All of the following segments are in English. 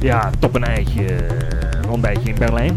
Ja, top een eitje. Rondijtje in Berlijn.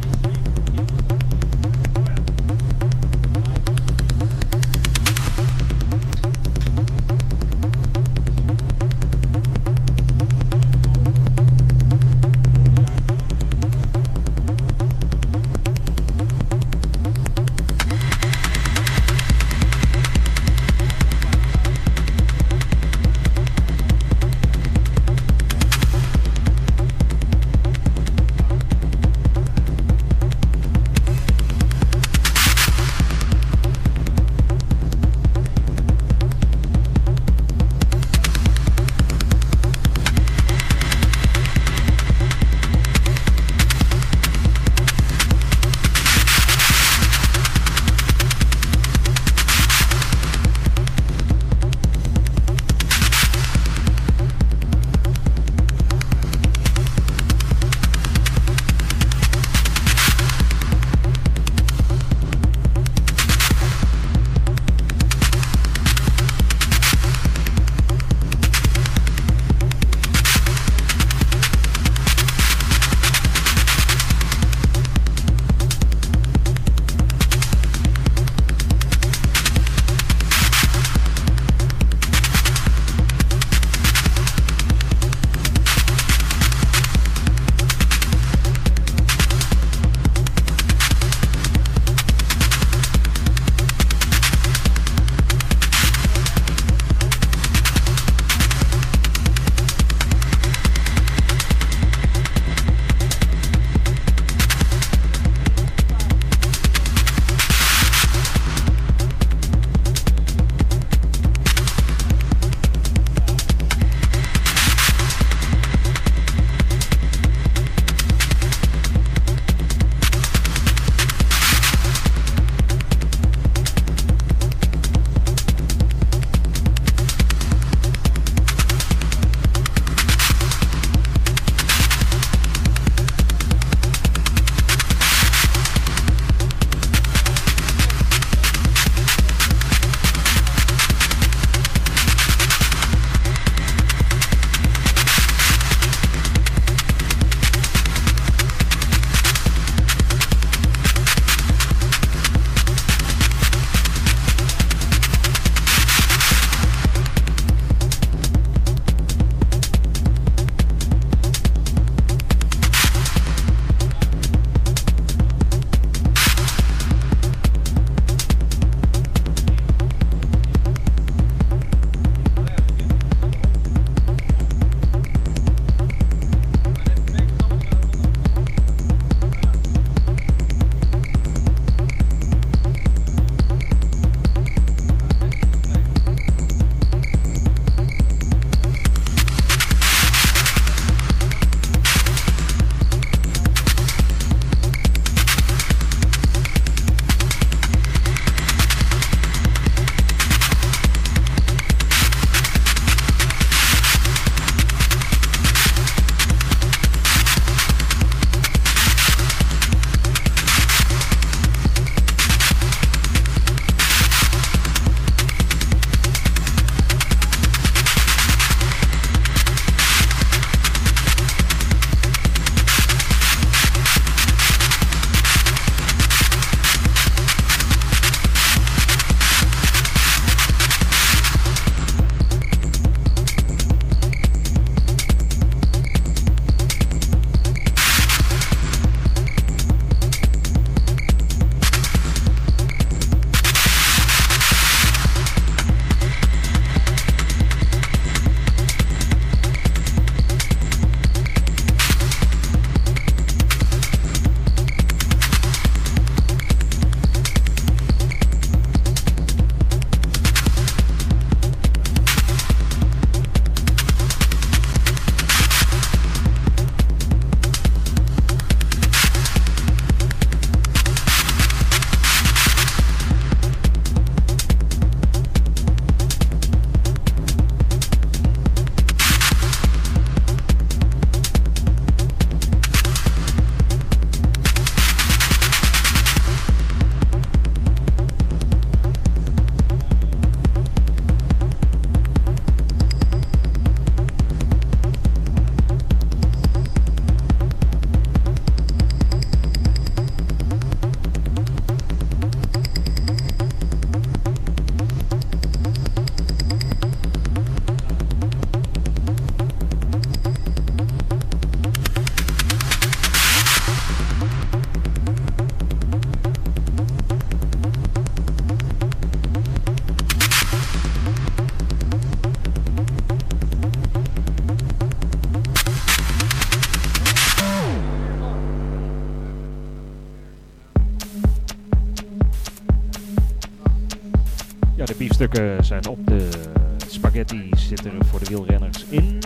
Ja, de biefstukken zijn op, de spaghetti zitten er voor de wielrenners in.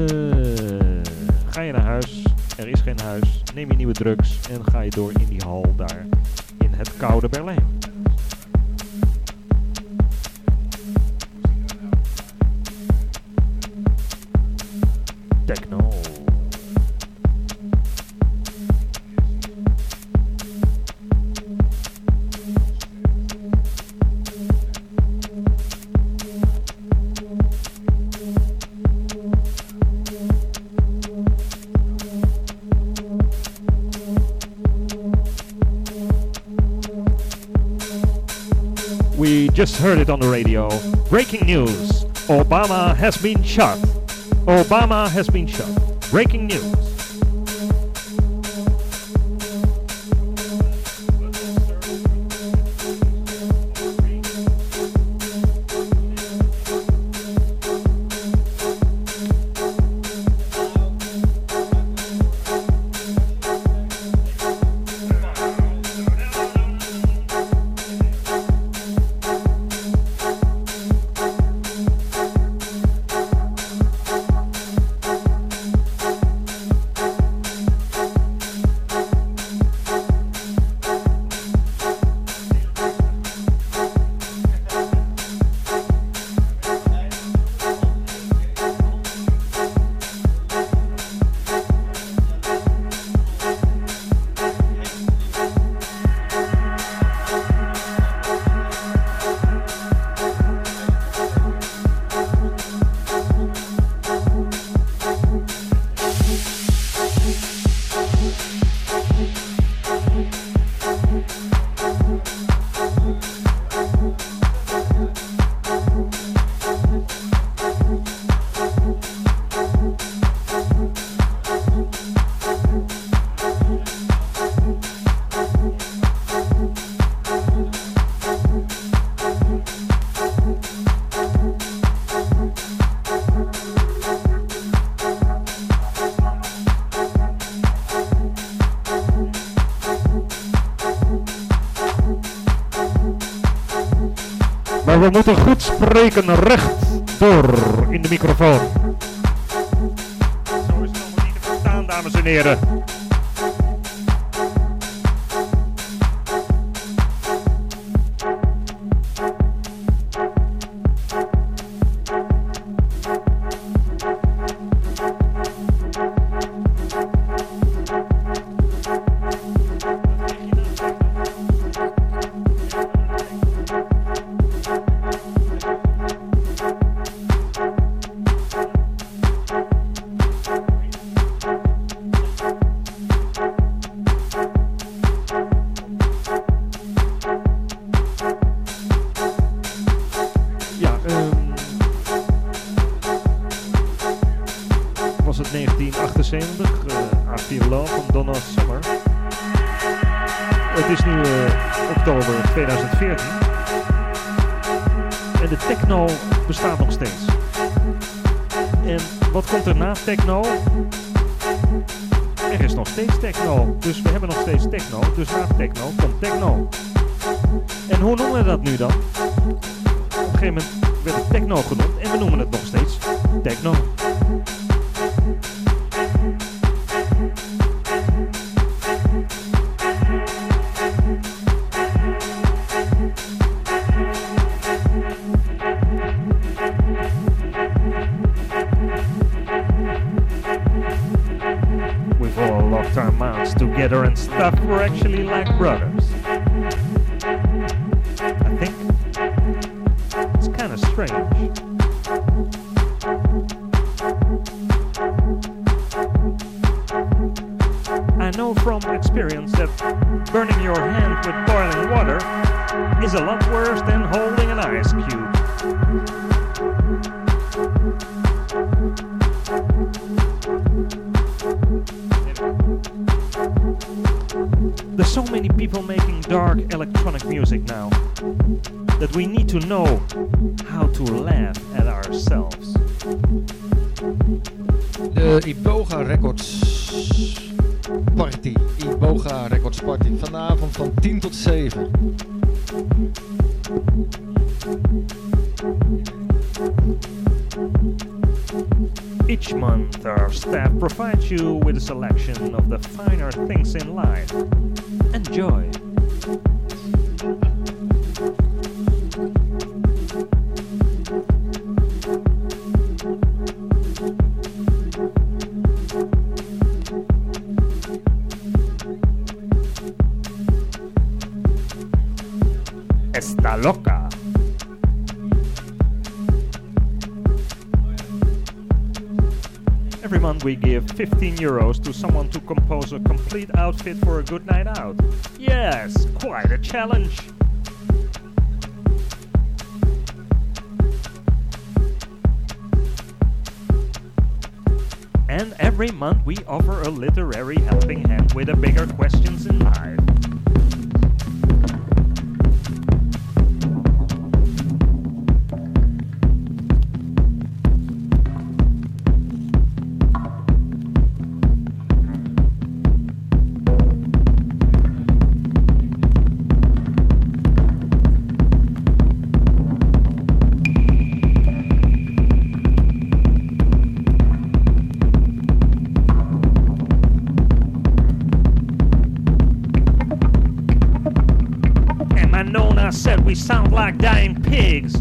Ga je naar huis, er is geen huis, neem je nieuwe drugs en ga je door in die hal daar in het koude Berlijn. Techno. We just heard it on the radio. Breaking news. Obama has been shot. Obama has been shot. Breaking news. Maar we moeten goed spreken, recht door in de microfoon. Zo is het allemaal niet te verstaan, dames en heren. Was het 1978, I Feel Love van Donna Summer. Het is nu oktober 2014 en de techno bestaat nog steeds. En wat komt er na techno? Er is nog steeds techno, dus we hebben nog steeds techno, dus na techno komt techno. En hoe noemen we dat nu dan? Op een gegeven moment werd het techno genoemd en we noemen het nog steeds techno. We've all locked our mouths together and stuff, we're actually like brothers. I think it's kind of strange. I know from experience that burning your hand with boiling water is a lot worse than holding an ice cube. There's so many people making dark electronic music now that we need to know how to laugh at ourselves. De Iboga Records Party. Iboga Records Party. Vanavond van 10 tot 7. Each month, our staff provides you with a selection of the finer things in life. Enjoy! Está loca! Every month we give 15 euros to someone to compose a complete outfit for a good night out. Yes, quite a challenge! And every month we offer a literary helping hand with the bigger questions in life. Said we sound like dying pigs.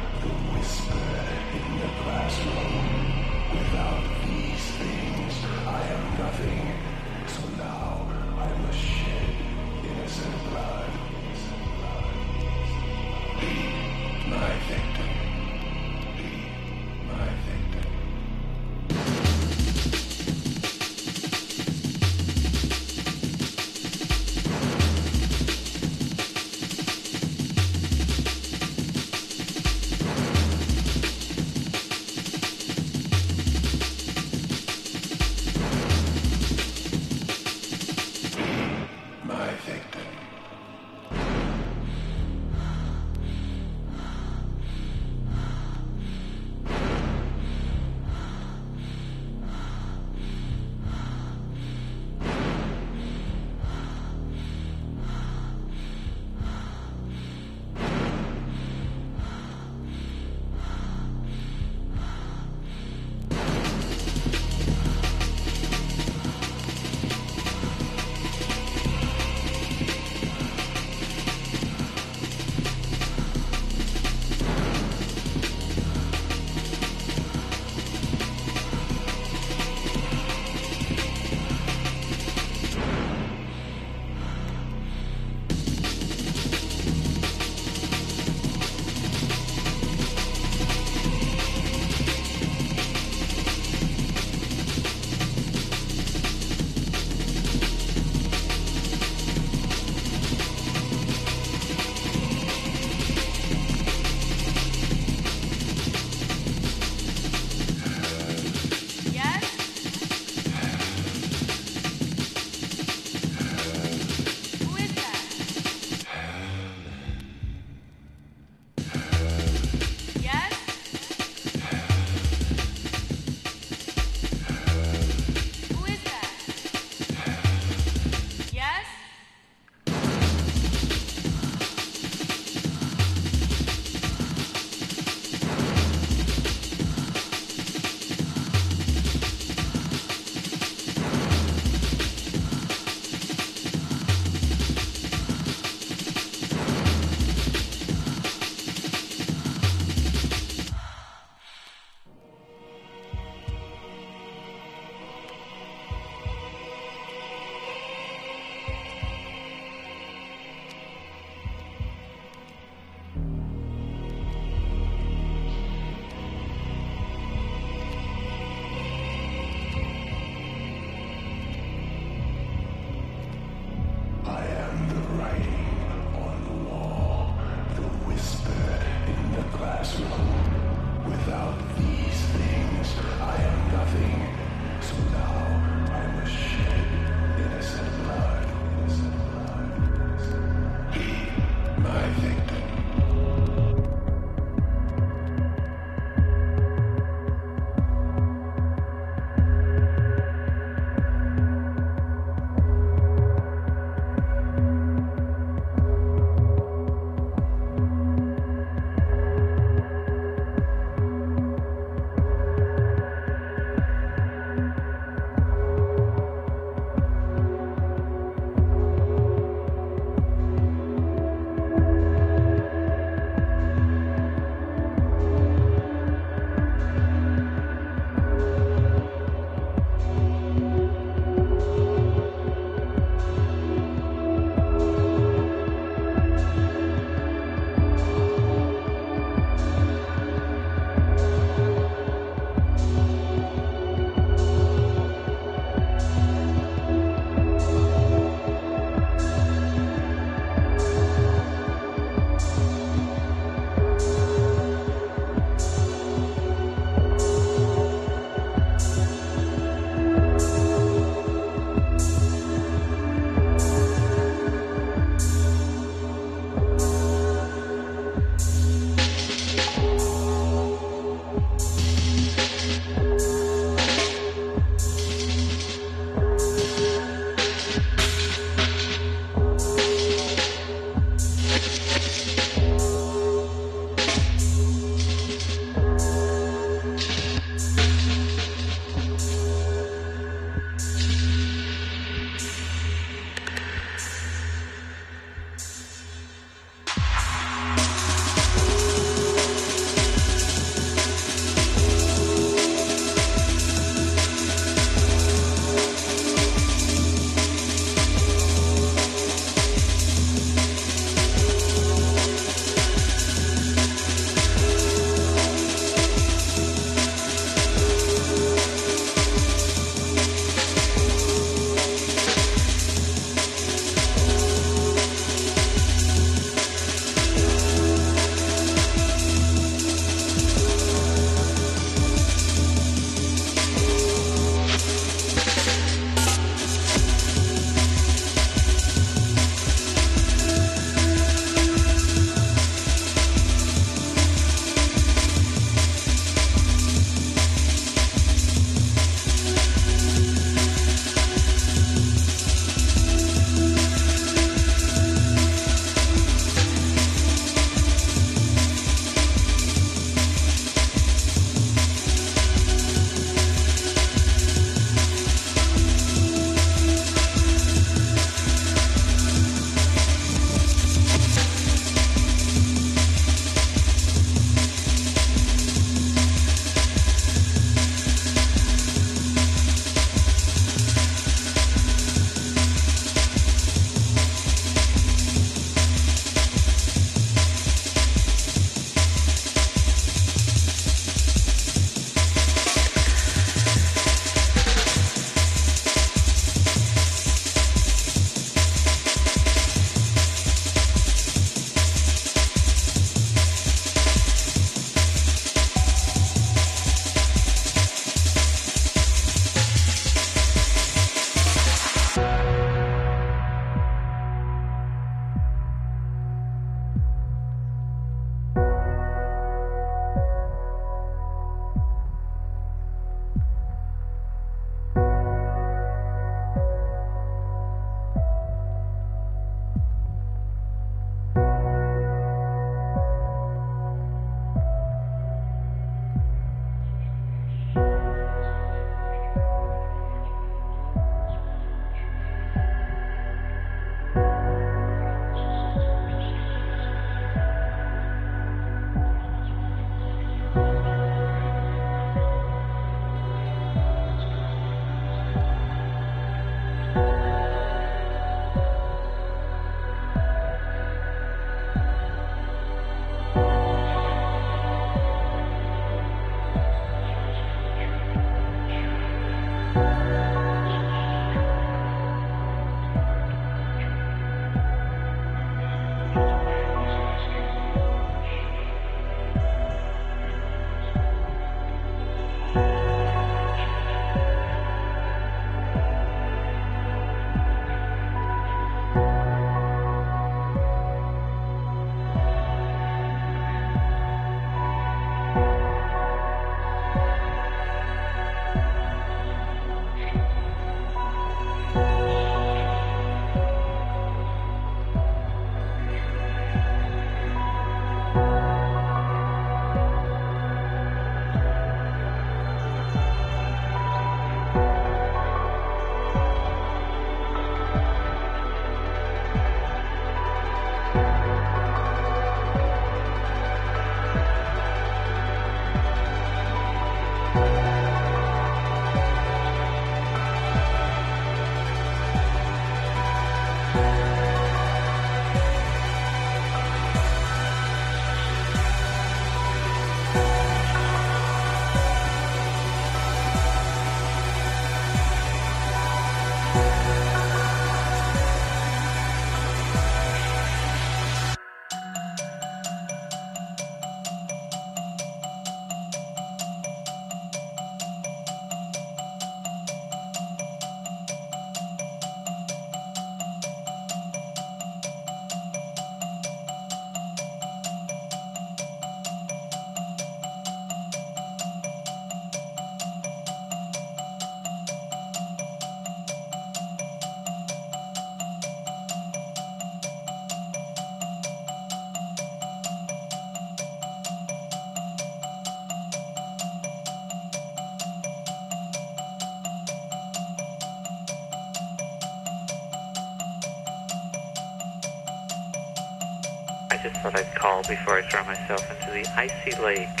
just thought I'd call before I throw myself into the icy lake.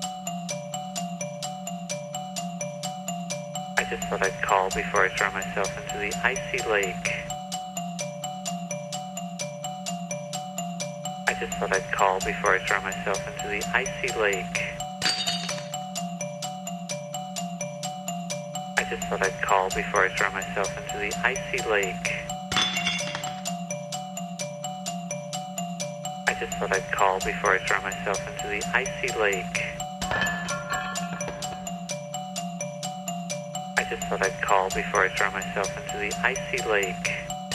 I just thought I'd call before I throw myself into the icy lake. I just thought I'd call before I throw myself into the icy lake. I just thought I'd call before I throw myself into the icy lake. I just thought I'd call before I throw myself into the icy lake. I just thought I'd call before I throw myself into the icy lake.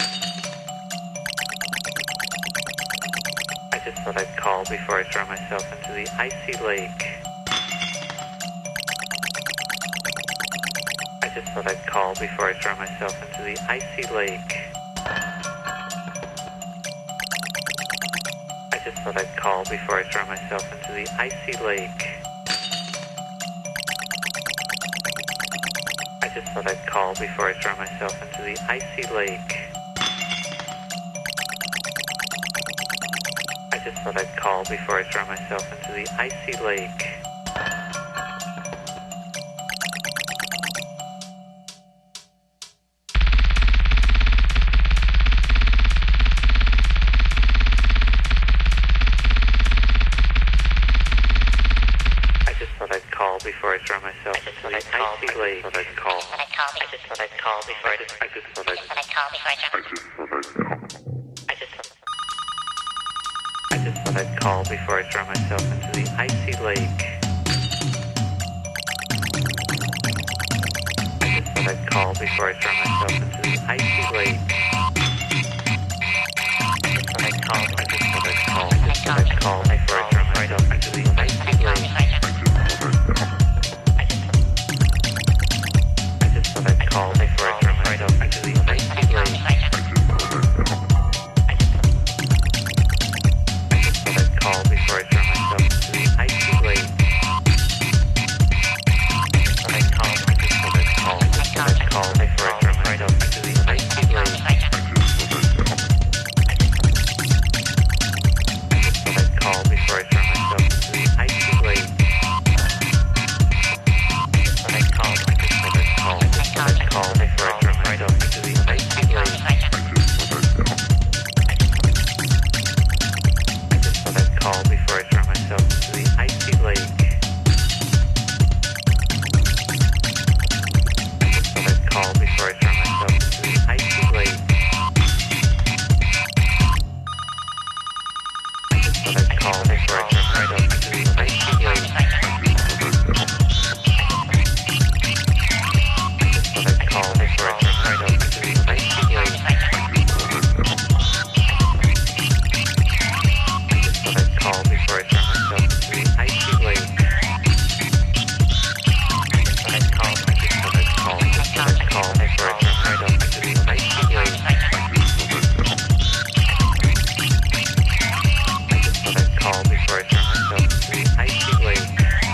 I just thought I'd call before I throw myself into the icy lake. I just thought I'd call before I throw myself into the icy lake. I just thought I'd call before I throw myself into the icy lake. I just thought I'd call before I throw myself into the icy lake. I just thought I'd call before I throw myself into the icy lake. Before I throw myself into the icy lake. I just thought I'd call before I throw myself into the icy lake. I just thought I'd call before I throw myself into the icy lake. I just thought I'd call before I throw myself into the icy lake. Call before I throw myself into the icy lake. I just thought I'd call before I throw myself into the icy lake. I just thought I'd call before I throw myself into the icy lake. I just thought I'd call before I throw myself into the icy lake. Call before I throw myself into the icy lake. I just thought I'd call before I throw myself into the icy lake. I just thought I'd call before I throw myself into the icy lake. I just thought I'd call before I throw myself into the icy lake. Call before I throw myself into the icy lake. I just thought I'd call before I throw myself into the icy lake. I just thought I'd call before I throw myself into the icy lake. I just thought I'd call before I throw myself into the icy lake.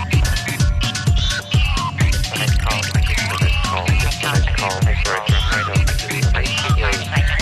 Call before I throw myself into the icy lake.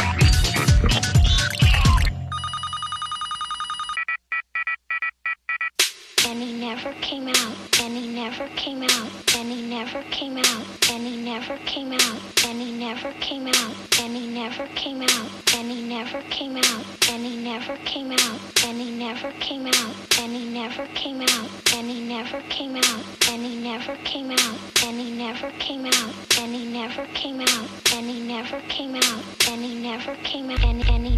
And he never came out, and he never came out, and he never came out, and he never came out, and he never came out, and he never came out, and he never came out, and he never came out, and he never came out, and he never came out, and he never came out, and he never came out, and he never came out, and he never came out, and he never came out, and he never came out, and he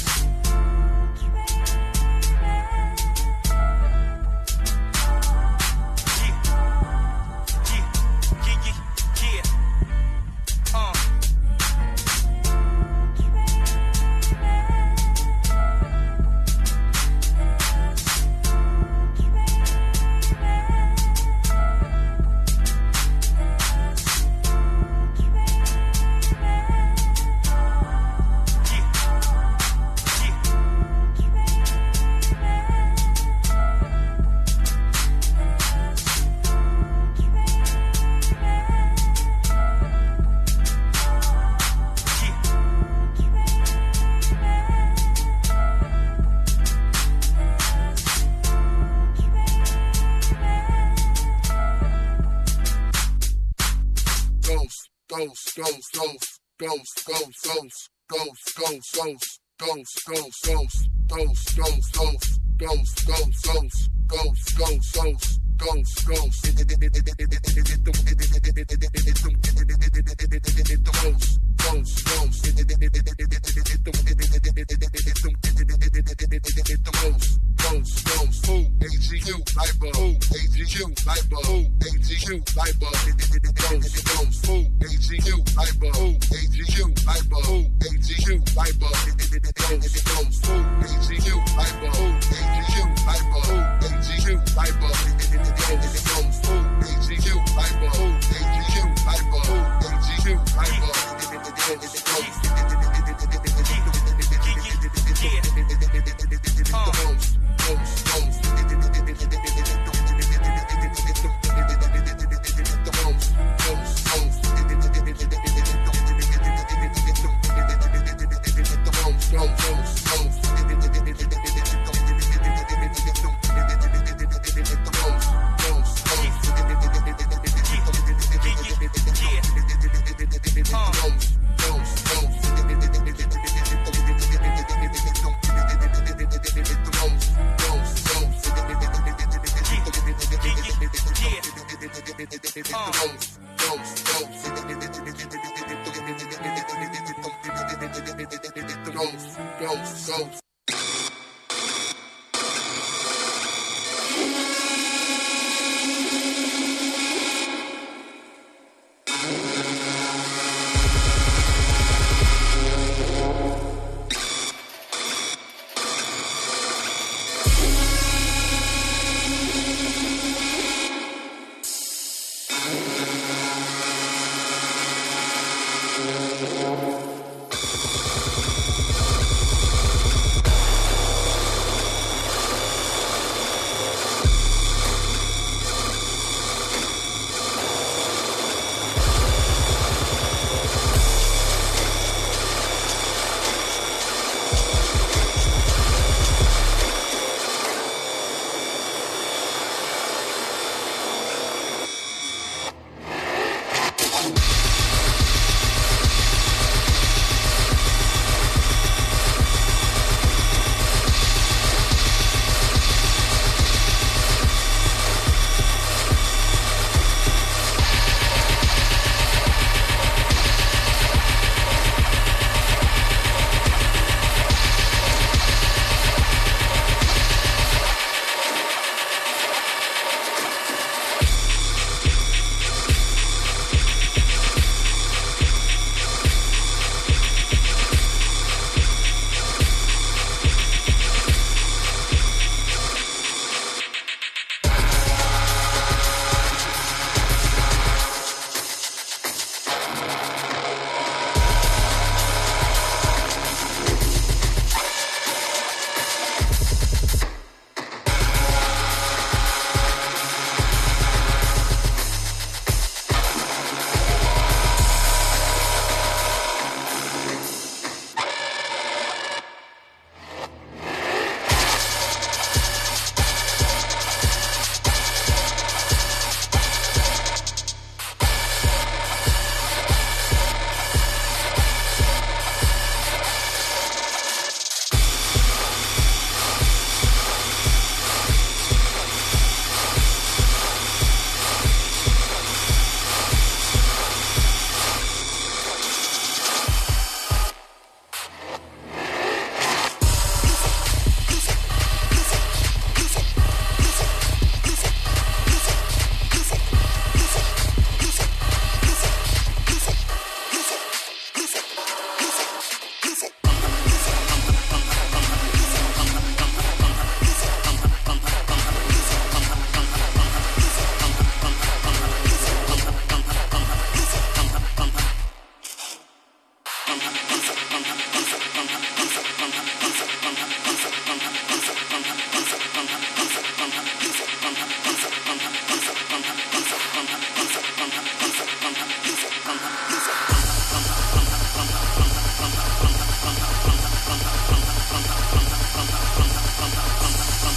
Ghost.